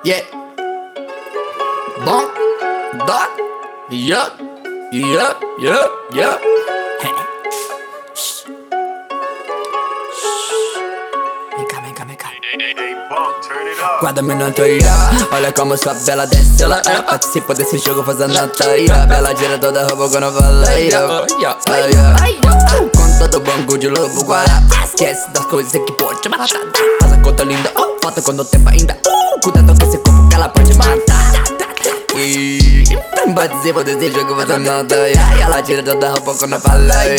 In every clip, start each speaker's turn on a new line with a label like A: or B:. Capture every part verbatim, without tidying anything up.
A: Yeah. Bom, dó, yeah, yeah, yeah, yeah. Vem cá, vem cá, vem cá. Guarda-me na toia, olha como sua bela desce. Ela é, participa desse jogo fazendo a toia. Bela gira toda roupa quando eu falei. Com todo banco de lobo guará. Esquece das coisas que pode te matar. Faz a conta linda, oh, falta quando o tempo ainda. uh, Cuidado com esse corpo que ela pode matar. E participa desse jogo fazendo a toia. Ela tira toda roupa quando eu falei.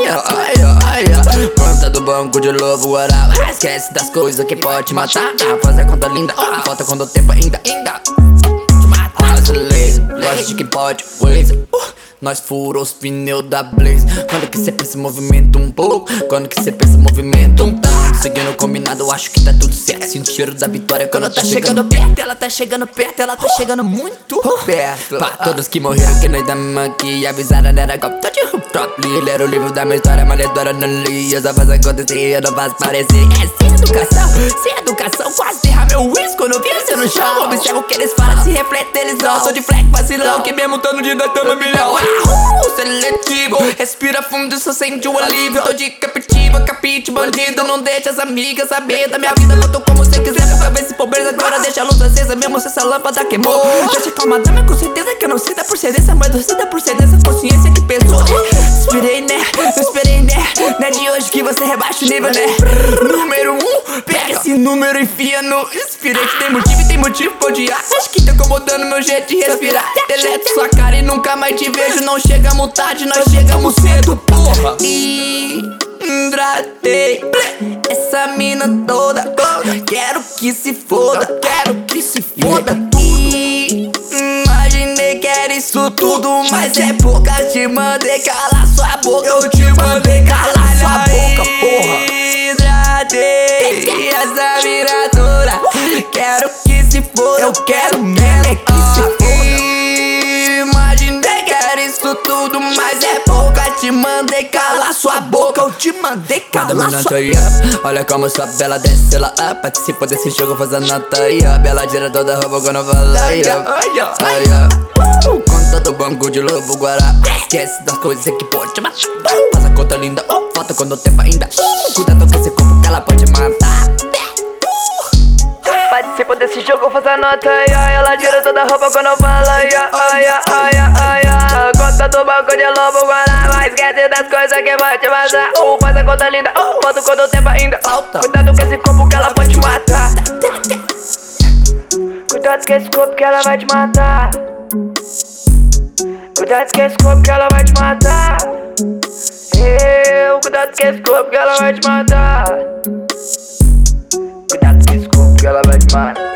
A: Conta do banco de lobo guará. Esquece das coisas que pode te matar. Faz a conta linda, oh, falta quando o tempo ainda ainda te matar. Gosto de que pode, Waze. uh, Nós fura os pneus da Blaze. Quando que cê pensa movimento um pouco, quando que cê pensa movimento um pouco. Seguindo o combinado, acho que tá tudo certo. Sinto o cheiro da vitória quando tá chegando perto. Ela tá chegando perto, ela tá chegando muito perto. Pra todos que morreram, que nós damos aqui, avisaram, era golpe, tô de rooftop. Leram o livro da minha história, mas leitora não li. Eu só faço acontecer, eu não faço parecer. É sem educação, sem educação. Quase derrar meu whisky quando eu vi você no chão. Observa o que eles falam, se reflete eles não. Sou de flex vacilão, que mesmo tando de nós tamo milhão. Uh, seletivo, respira fundo e só sente o alívio. Tô de captiva, capite, bandido. Não deixa as amigas saber da minha vida. Botou como você quiser pra ver se pobreza. Agora deixa a luz acesa, mesmo se essa lâmpada queimou. Deixa calma, dama, com certeza que eu não sei da procedência, mas eu sei da procedência, consciência que pensou. Esperei, né? Eu esperei, né? Não é de hoje que você rebaixa o nível, né? Número um, pega esse número e enfia no Spirit. Tem motivo e tem motivo pra odiar. Acho que tá incomodando meu jeito de respirar. Deleto sua cara e nunca mais te vejo. Não chegamos tarde, nós chegamos cedo, porra. E hidratei essa mina toda. Quero que se foda, quero que se foda. E imaginei que era isso tudo, mas é pouca. Te mandei calar sua boca, eu te mandei calar sua boca, porra. Hidratei essa mina toda. Quero que se foda, eu quero mesmo que se foda. Imaginei que era isso tudo, mas é pouca. Te mandei calar sua boca, eu te mandei calar sua boca. Olha como sua bela desce, ela é, participa desse jogo fazendo a toia. Bela gira toda roupa quando eu falei. Conta do banco de lobo guará. Esquece das coisas que pode te matar. Faz a conta linda, oh, falta quando o tempo ainda. Cuidado com esse corpo que ela pode matar. Participo desse jogo fazendo a toia. Ela tira toda a roupa quando eu falo. Conta do banco de lobo guará. Mas esquece das coisas que vai te matar. uh, Faz a conta linda, oh, falta quando o tempo ainda falta. Cuidado com esse corpo que ela pode te matar. Cuidado com esse corpo que ela vai te matar. Cuidado com esse corpo que ela vai te matar. Eu, cuidado com esse corpo que ela vai te matar. Cuidado com esse corpo que ela vai te matar.